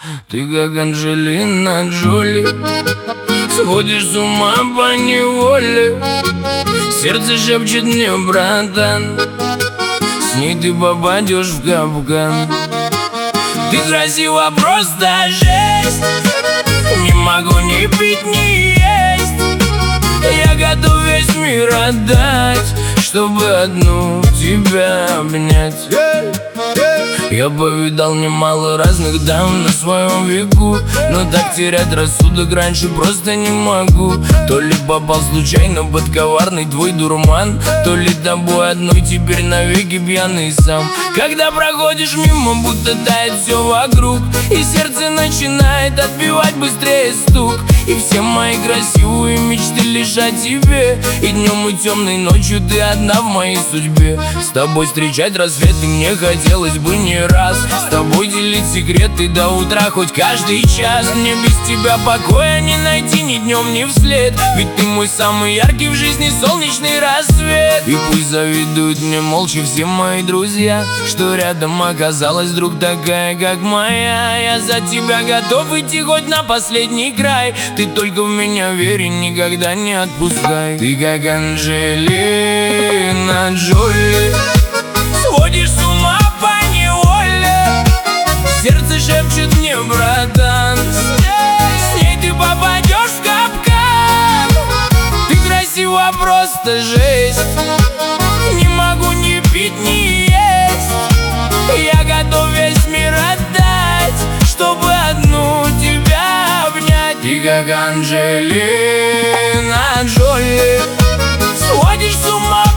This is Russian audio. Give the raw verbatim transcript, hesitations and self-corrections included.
Ты как Анджелина Джоли, сходишь с ума по неволе. Сердце шепчет мне, братан, с ней ты попадешь в капкан. Ты красива, просто жесть. Не могу ни пить, ни есть. Я готов весь мир отдать, чтобы одну тебя обнять. Я повидал немало разных дам на своем веку, но так терять рассудок раньше просто не могу. То ли попал случайно под коварный твой дурман, то ли тобой одной теперь навеки пьяный сам. Когда проходишь мимо, будто тает все вокруг, и сердце начинает отбивать быстрее стук. И все мои красивые мечты лишь о тебе, и днем, и темной ночью ты одна в моей судьбе. С тобой встречать рассветы мне хотелось бы не раз, с тобой делить секреты до утра хоть каждый час. Мне без тебя покоя не найти ни днем, ни вслед, ведь ты мой самый яркий в жизни солнечный рассвет. И пусть завидуют мне молча все мои друзья, что рядом оказалась вдруг такая, как моя. Я за тебя готов идти хоть на последний край, ты только в меня верь и никогда не отпускай. Ты как Анджелина Джоли, сводишь с ума по неволе. Сердце шепчет мне, братан, с ней ты попадешь в капкан. Ты красива, просто жесть. Не могу ни пить, ни есть. Я готов весь мир отдать, чтобы одну тебя обнять. Ты как Анджелина Джоли, сводишь с ума